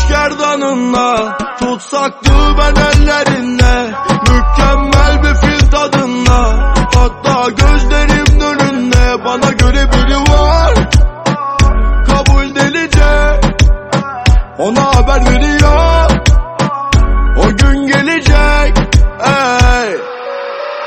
gerdanınla, tutsak ben ellerinde, mükemmel bir fil tadında. Hatta gözlerim önünde, bana göre biri var, kabul delice. Ona haber veriyor, o gün gelecek.